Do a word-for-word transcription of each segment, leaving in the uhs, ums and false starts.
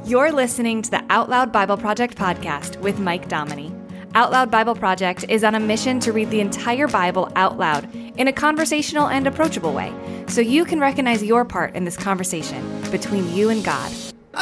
You're listening to the Out Loud Bible Project podcast with Mike Dominy. Out Loud Bible Project is on a mission to read the entire Bible out loud in a conversational and approachable way, so you can recognize your part in this conversation between you and God.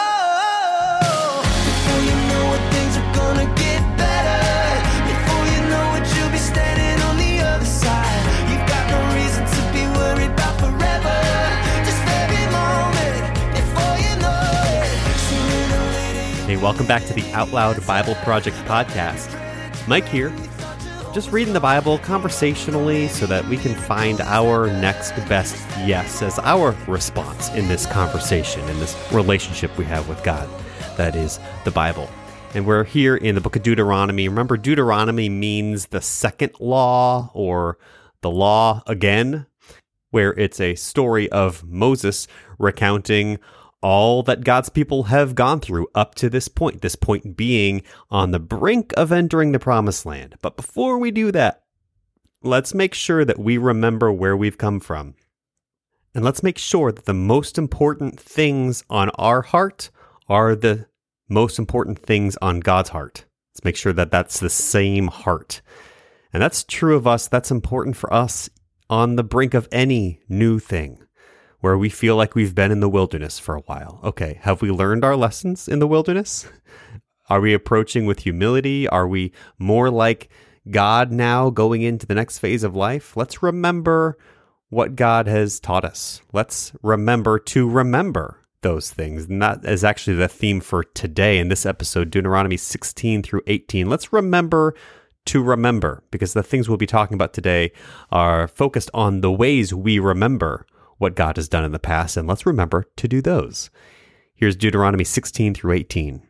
Oh, before you know it, things are gonna get better. Before you know it, you'll be standing on the other side. You've got no reason to be worried about forever. Just every moment before you know it. Sooner or later, Hey, welcome back to the Out Loud Bible Project podcast. Mike here, just reading the Bible conversationally so that we can find our next best yes as our response in this conversation, in this relationship we have with God, that is the Bible. And we're here in the book of Deuteronomy. Remember, Deuteronomy means the second law or the law again, where it's a story of Moses recounting all that God's people have gone through up to this point, this point being on the brink of entering the promised land. But before we do that, let's make sure that we remember where we've come from. And let's make sure that the most important things on our heart are the most important things on God's heart. Let's make sure that that's the same heart. And that's true of us. That's important for us on the brink of any new thing, where we feel like we've been in the wilderness for a while. Okay, have we learned our lessons in the wilderness? Are we approaching with humility? Are we more like God now going into the next phase of life? Let's remember what God has taught us. Let's remember to remember those things. And that is actually the theme for today in this episode, Deuteronomy sixteen through eighteen. Let's remember to remember, because the things we'll be talking about today are focused on the ways we remember what God has done in the past, and let's remember to do those. Here's Deuteronomy sixteen through eighteen.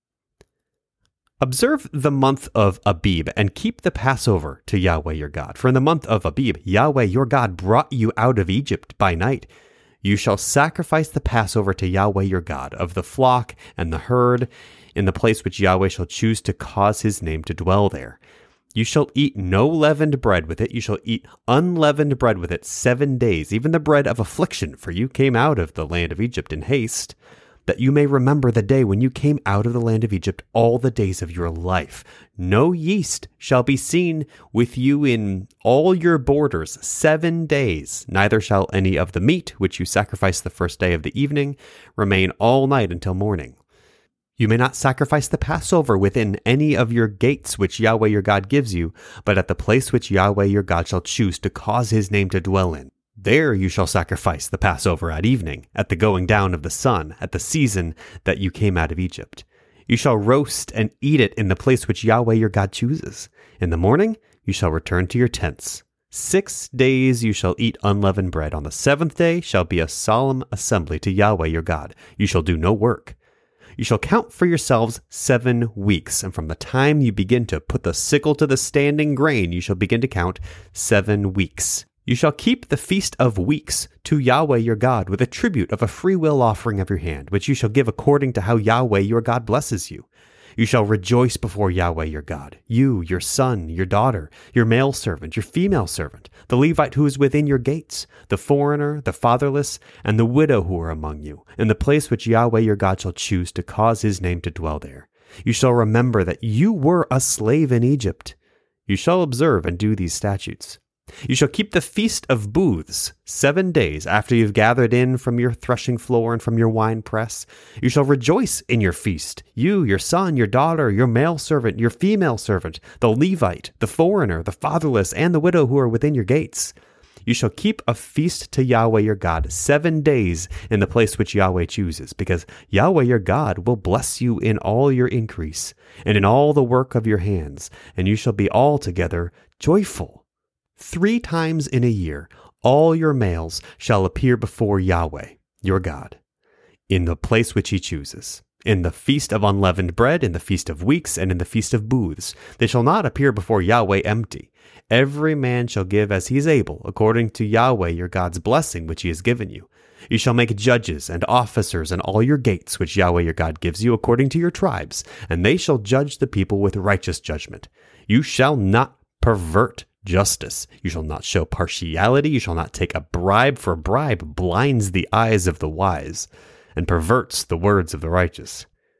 Observe the month of Abib and keep the Passover to Yahweh your God. For in the month of Abib, Yahweh your God brought you out of Egypt by night. You shall sacrifice the Passover to Yahweh your God of the flock and the herd in the place which Yahweh shall choose to cause his name to dwell there. You shall eat no leavened bread with it. You shall eat unleavened bread with it seven days, even the bread of affliction, for you came out of the land of Egypt in haste, that you may remember the day when you came out of the land of Egypt all the days of your life. No yeast shall be seen with you in all your borders seven days, neither shall any of the meat which you sacrifice the first day of the evening remain all night until morning. You may not sacrifice the Passover within any of your gates which Yahweh your God gives you, but at the place which Yahweh your God shall choose to cause his name to dwell in. There you shall sacrifice the Passover at evening, at the going down of the sun, at the season that you came out of Egypt. You shall roast and eat it in the place which Yahweh your God chooses. In the morning you shall return to your tents. Six days you shall eat unleavened bread. On the seventh day shall be a solemn assembly to Yahweh your God. You shall do no work. You shall count for yourselves seven weeks, and from the time you begin to put the sickle to the standing grain, you shall begin to count seven weeks. You shall keep the feast of weeks to Yahweh your God with a tribute of a freewill offering of your hand, which you shall give according to how Yahweh your God blesses you. You shall rejoice before Yahweh your God, you, your son, your daughter, your male servant, your female servant, the Levite who is within your gates, the foreigner, the fatherless, and the widow who are among you, in the place which Yahweh your God shall choose to cause his name to dwell there. You shall remember that you were a slave in Egypt. You shall observe and do these statutes. You shall keep the feast of booths seven days after you've gathered in from your threshing floor and from your wine press. You shall rejoice in your feast, you, your son, your daughter, your male servant, your female servant, the Levite, the foreigner, the fatherless, and the widow who are within your gates. You shall keep a feast to Yahweh your God seven days in the place which Yahweh chooses, because Yahweh your God will bless you in all your increase and in all the work of your hands, and you shall be altogether joyful. Three times in a year, all your males shall appear before Yahweh, your God, in the place which he chooses, in the feast of unleavened bread, in the feast of weeks, and in the feast of booths. They shall not appear before Yahweh empty. Every man shall give as he is able, according to Yahweh your God's blessing which he has given you. You shall make judges and officers in all your gates which Yahweh your God gives you, according to your tribes, and they shall judge the people with righteous judgment. You shall not pervert justice. You shall not show partiality. You shall not take a bribe, for a bribe blinds the eyes of the wise and perverts the words of the righteous.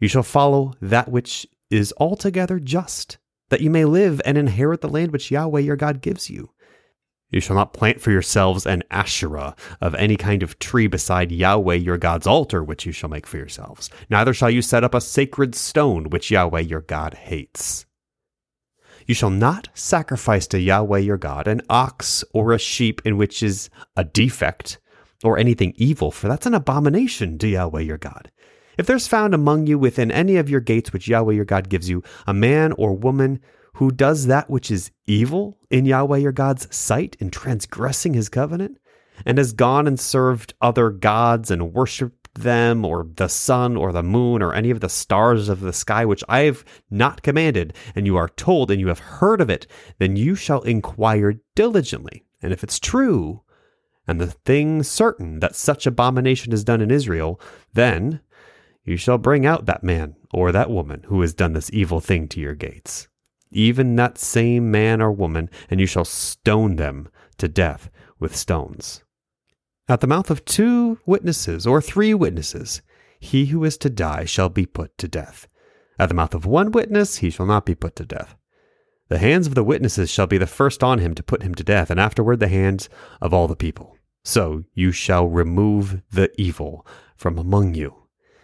You shall follow that which is altogether just, that you may live and inherit the land which Yahweh your God gives you. You shall not plant for yourselves an Asherah of any kind of tree beside Yahweh your God's altar, which you shall make for yourselves. Neither shall you set up a sacred stone, which Yahweh your God hates. You shall not sacrifice to Yahweh your God an ox or a sheep in which is a defect, or anything evil, for that's an abomination to Yahweh your God. If there's found among you within any of your gates which Yahweh your God gives you, a man or woman who does that which is evil in Yahweh your God's sight in transgressing his covenant, and has gone and served other gods and worshipped them, or the sun or the moon or any of the stars of the sky, which I have not commanded, and you are told and you have heard of it, then you shall inquire diligently. And if it's true, and the thing certain that such abomination is done in Israel, then you shall bring out that man or that woman who has done this evil thing to your gates, even that same man or woman, and you shall stone them to death with stones. At the mouth of two witnesses or three witnesses, he who is to die shall be put to death. At the mouth of one witness, he shall not be put to death. The hands of the witnesses shall be the first on him to put him to death, and afterward the hands of all the people. So you shall remove the evil from among you.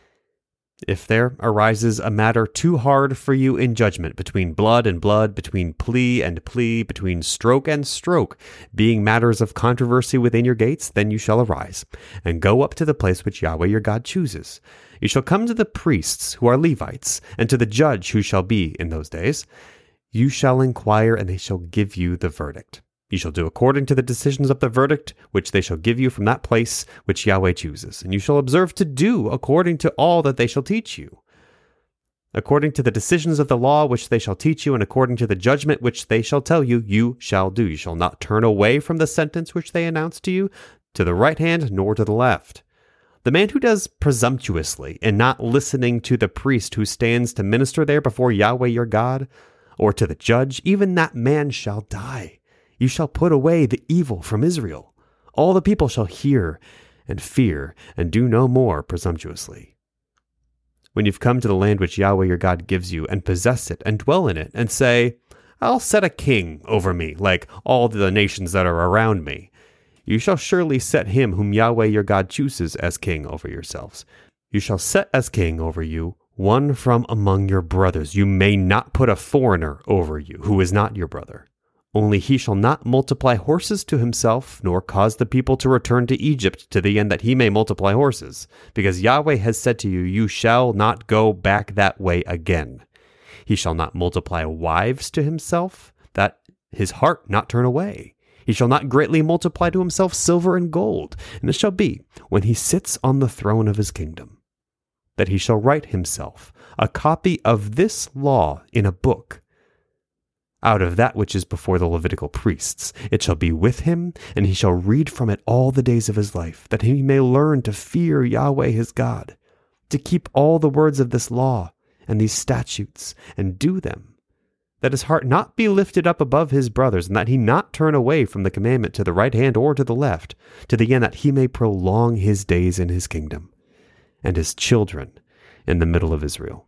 If there arises a matter too hard for you in judgment, between blood and blood, between plea and plea, between stroke and stroke, being matters of controversy within your gates, then you shall arise, and go up to the place which Yahweh your God chooses. You shall come to the priests who are Levites, and to the judge who shall be in those days. You shall inquire, and they shall give you the verdict. You shall do according to the decisions of the verdict which they shall give you from that place which Yahweh chooses, and you shall observe to do according to all that they shall teach you. According to the decisions of the law which they shall teach you, and according to the judgment which they shall tell you, you shall do. You shall not turn away from the sentence which they announce to you, to the right hand nor to the left. The man who does presumptuously in not listening to the priest who stands to minister there before Yahweh your God, or to the judge, even that man shall die. You shall put away the evil from Israel. All the people shall hear and fear, and do no more presumptuously. When you've come to the land which Yahweh your God gives you, and possess it, and dwell in it, and say, I'll set a king over me, like all the nations that are around me, you shall surely set him whom Yahweh your God chooses as king over yourselves. You shall set as king over you one from among your brothers. You may not put a foreigner over you, who is not your brother. Only he shall not multiply horses to himself, nor cause the people to return to Egypt to the end that he may multiply horses, because Yahweh has said to you, you shall not go back that way again. He shall not multiply wives to himself, that his heart not turn away. He shall not greatly multiply to himself silver and gold. And it shall be, when he sits on the throne of his kingdom, that he shall write himself a copy of this law in a book, out of that which is before the Levitical priests. It shall be with him, and he shall read from it all the days of his life, that he may learn to fear Yahweh his God, to keep all the words of this law and these statutes, and do them, that his heart not be lifted up above his brothers, and that he not turn away from the commandment to the right hand or to the left, to the end that he may prolong his days in his kingdom, and his children in the middle of Israel.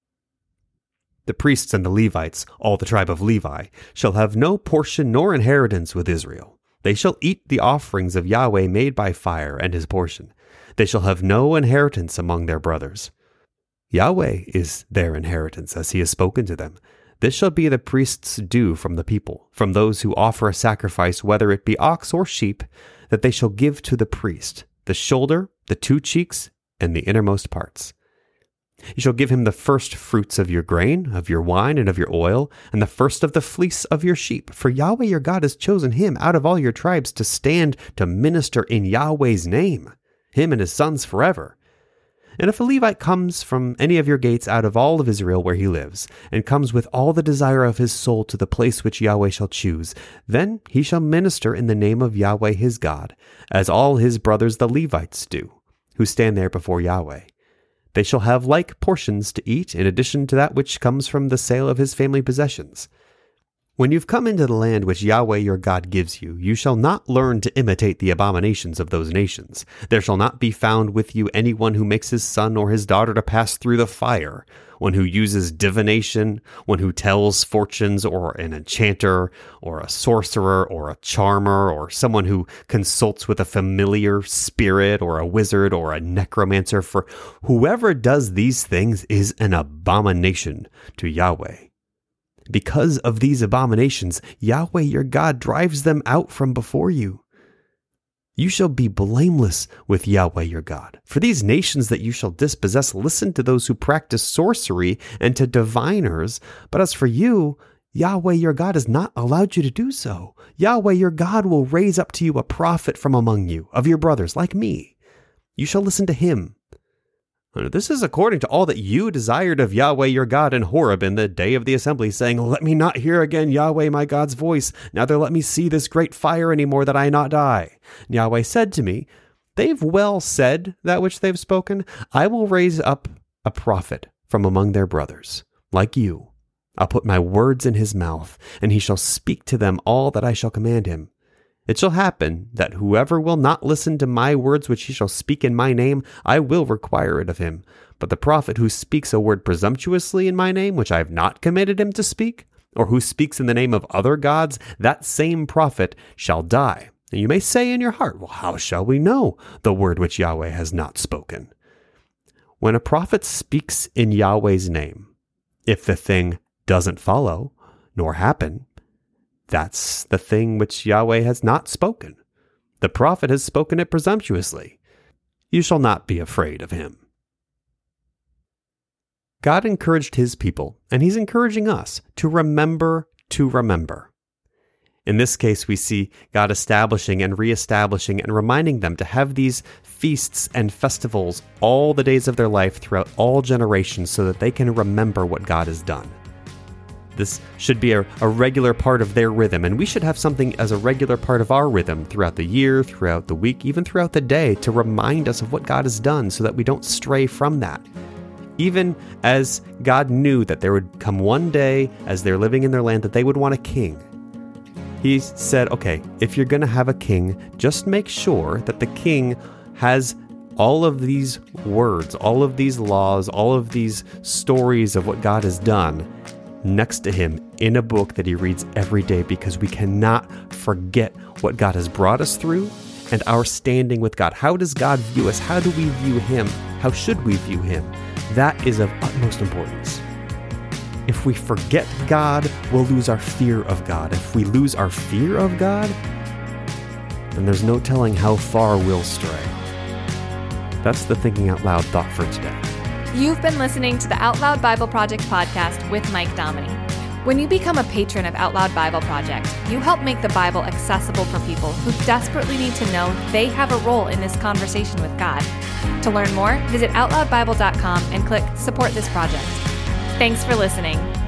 The priests and the Levites, all the tribe of Levi, shall have no portion nor inheritance with Israel. They shall eat the offerings of Yahweh made by fire and his portion. They shall have no inheritance among their brothers. Yahweh is their inheritance, as he has spoken to them. This shall be the priest's due from the people, from those who offer a sacrifice, whether it be ox or sheep, that they shall give to the priest, the shoulder, the two cheeks, and the innermost parts. You shall give him the first fruits of your grain, of your wine, and of your oil, and the first of the fleece of your sheep. For Yahweh your God has chosen him out of all your tribes to stand to minister in Yahweh's name, him and his sons forever. And if a Levite comes from any of your gates out of all of Israel where he lives, and comes with all the desire of his soul to the place which Yahweh shall choose, then he shall minister in the name of Yahweh his God, as all his brothers the Levites do, who stand there before Yahweh. They shall have like portions to eat, in addition to that which comes from the sale of his family possessions. When you've come into the land which Yahweh your God gives you, you shall not learn to imitate the abominations of those nations. There shall not be found with you anyone who makes his son or his daughter to pass through the fire, one who uses divination, one who tells fortunes, or an enchanter, or a sorcerer, or a charmer, or someone who consults with a familiar spirit, or a wizard, or a necromancer, for whoever does these things is an abomination to Yahweh. Because of these abominations, Yahweh your God drives them out from before you. You shall be blameless with Yahweh your God. For these nations that you shall dispossess, listen to those who practice sorcery and to diviners. But as for you, Yahweh your God has not allowed you to do so. Yahweh your God will raise up to you a prophet from among you, of your brothers, like me. You shall listen to him. This is according to all that you desired of Yahweh your God in Horeb in the day of the assembly, saying, Let me not hear again Yahweh my God's voice, neither let me see this great fire any more, that I not die. And Yahweh said to me, They've well said that which they've spoken. I will raise up a prophet from among their brothers, like you. I'll put my words in his mouth, and he shall speak to them all that I shall command him. It shall happen that whoever will not listen to my words which he shall speak in my name, I will require it of him. But the prophet who speaks a word presumptuously in my name, which I have not commanded him to speak, or who speaks in the name of other gods, that same prophet shall die. And you may say in your heart, Well, how shall we know the word which Yahweh has not spoken? When a prophet speaks in Yahweh's name, if the thing doesn't follow, nor happen, that's the thing which Yahweh has not spoken. The prophet has spoken it presumptuously. You shall not be afraid of him. God encouraged his people, and he's encouraging us to remember to remember. In this case, we see God establishing and reestablishing and reminding them to have these feasts and festivals all the days of their life throughout all generations so that they can remember what God has done. This should be a, a regular part of their rhythm, and we should have something as a regular part of our rhythm throughout the year, throughout the week, even throughout the day, to remind us of what God has done so that we don't stray from that. Even as God knew that there would come one day, as they're living in their land, that they would want a king. He said, okay, if you're going to have a king, just make sure that the king has all of these words, all of these laws, all of these stories of what God has done next to him in a book that he reads every day, because we cannot forget what God has brought us through and our standing with God. How does God view us? How do we view him? How should we view him? That is of utmost importance. If we forget God, we'll lose our fear of God. If we lose our fear of God, then there's no telling how far we'll stray. That's the Thinking Out Loud thought for today. You've been listening to the Out Loud Bible Project podcast with Mike Dominy. When you become a patron of Out Loud Bible Project, you help make the Bible accessible for people who desperately need to know they have a role in this conversation with God. To learn more, visit out loud bible dot com and click Support This Project. Thanks for listening.